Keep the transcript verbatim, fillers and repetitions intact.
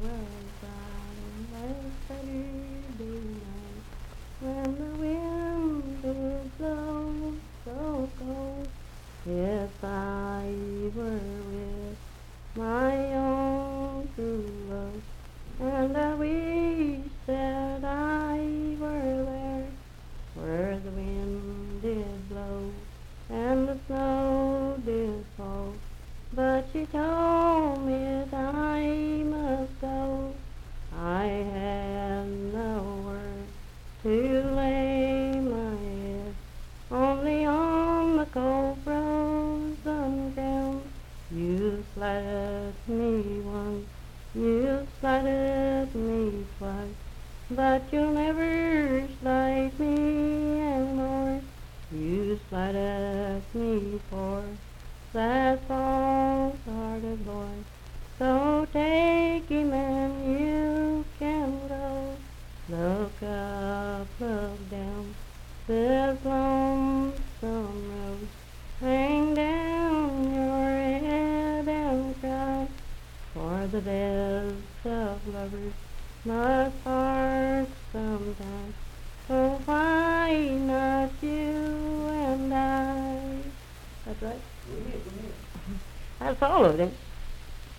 was on last Saturday night when the wind did blow so cold. If I were with my own true love, and I wish that I were there where the wind did blow and the snow did fall. But she told me that I must go. I had nowhere to lay my head, only on the cold frozen ground. You slighted me once, you slighted me twice, but you'll never slight me anymore. You slighted me for that false-hearted boy. So take him and you can go. Look up, look down this lonesome road. Hang down your head and cry, for the best of lovers must part sometime. So why not you and I? That's right. That's all of it.